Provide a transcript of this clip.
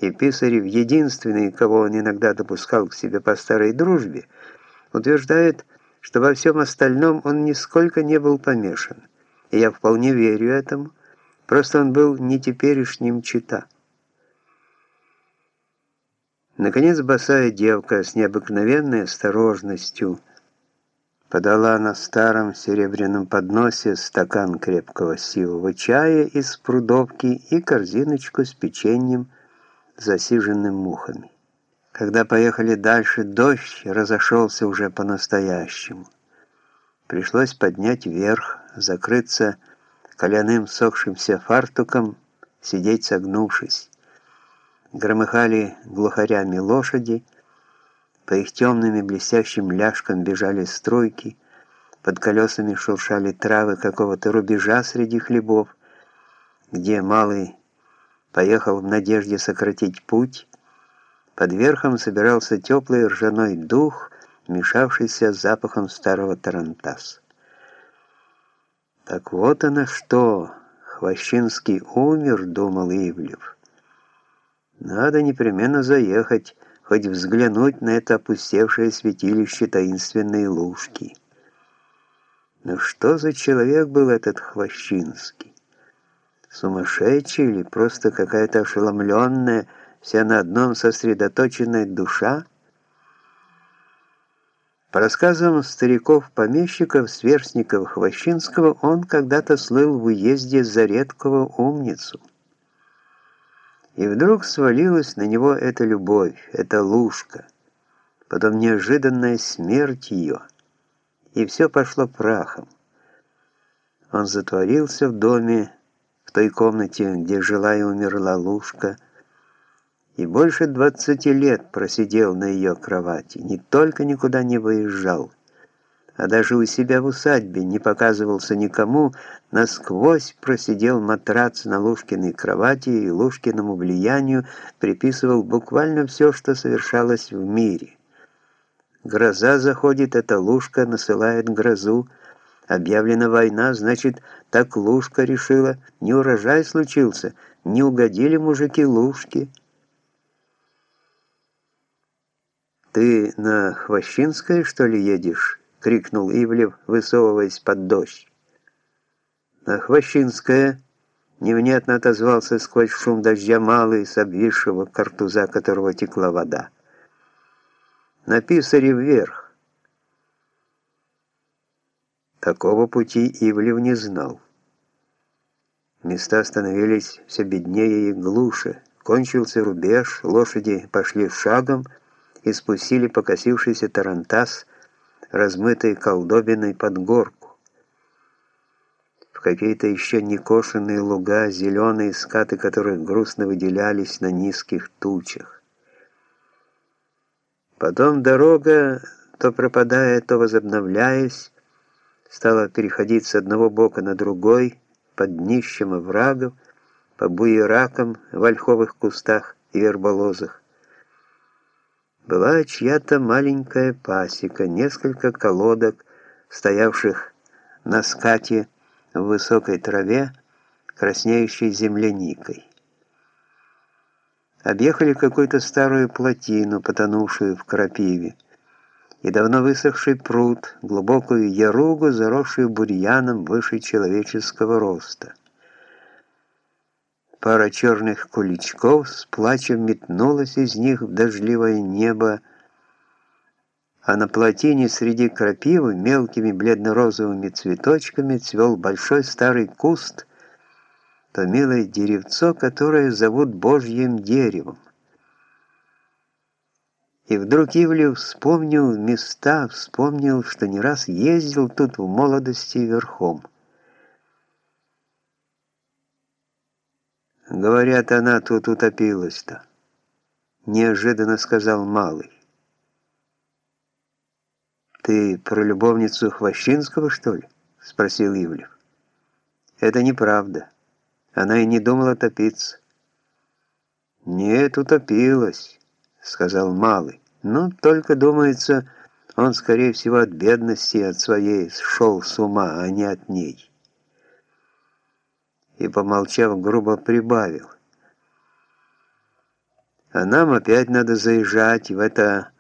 и Писарев, единственный, кого он иногда допускал к себе по старой дружбе, утверждает, что во всем остальном он нисколько не был помешан. И я вполне верю этому, просто он был не теперешним чита. Наконец босая девка с необыкновенной осторожностью подала на старом серебряном подносе стакан крепкого сивого чая из прудовки и корзиночку с печеньем, засиженным мухами. Когда поехали дальше, дождь разошелся уже по-настоящему. Пришлось поднять верх, закрыться коляным сохшимся фартуком, сидеть согнувшись. Громыхали глухарями лошади, по их темным и блестящим ляжкам бежали струйки, под колесами шуршали травы какого-то рубежа среди хлебов, где малый поехал в надежде сократить путь. Под верхом собирался теплый ржаной дух, мешавшийся с запахом старого тарантаса. «Так вот оно что, Хвощинский умер», — думал Ивлев. «Надо непременно заехать, хоть взглянуть на это опустевшее святилище таинственной Лужки». Но что за человек был этот Хвощинский? Сумасшедший или просто какая-то ошеломленная, вся на одном сосредоточенная душа? По рассказам стариков-помещиков, сверстников Хвощинского, он когда-то слыл в уезде за редкого умницу. И вдруг свалилась на него эта любовь, эта Лужка, потом неожиданная смерть ее, и все пошло прахом. Он затворился в доме, в той комнате, где жила и умерла Лужка, и больше 20 лет просидел на ее кровати, не только никуда не выезжал, а даже у себя в усадьбе не показывался никому, насквозь просидел матрац на Лужкиной кровати и Лужкиному влиянию приписывал буквально все, что совершалось в мире. Гроза заходит, эта Лужка насылает грозу, объявлена война, значит, так Лужка решила, не урожай случился, не угодили мужики Лужке. «Ты на Хвощинское, что ли, едешь?» — крикнул Ивлев, высовываясь под дождь. «На Хвощинское!» — невнятно отозвался сквозь шум дождя малый с обвисшего картуза, которого текла вода. «На Писарев вверх!» Такого пути Ивлев не знал. Места становились все беднее и глуше. Кончился рубеж, лошади пошли шагом и спустили покосившийся тарантас, размытый колдобиной под горку. В какие-то еще не кошенные луга, зеленые скаты которых грустно выделялись на низких тучах. Потом дорога, то пропадая, то возобновляясь, стала переходить с одного бока на другой, под днищем оврагов, по буеракам в ольховых кустах и верболозах. Была чья-то маленькая пасека, несколько колодок, стоявших на скате в высокой траве, краснеющей земляникой. Объехали какую-то старую плотину, потонувшую в крапиве, и давно высохший пруд, глубокую яругу, заросшую бурьяном выше человеческого роста. Пара черных куличков с плачем метнулась из них в дождливое небо, а на плотине среди крапивы мелкими бледно-розовыми цветочками цвел большой старый куст, то милое деревцо, которое зовут Божьим деревом. И вдруг Ивлев вспомнил места, вспомнил, что не раз ездил тут в молодости верхом. «Говорят, она тут утопилась-то», — неожиданно сказал малый. «Ты про любовницу Хвощинского, что ли?» — спросил Ивлев. «Это неправда. Она и не думала топиться». «Нет, утопилась», — сказал малый. «Ну, только, думается, он, скорее всего, от бедности, от своей сшел с ума, а не от ней». И, помолчав, грубо прибавил. А нам опять надо заезжать в это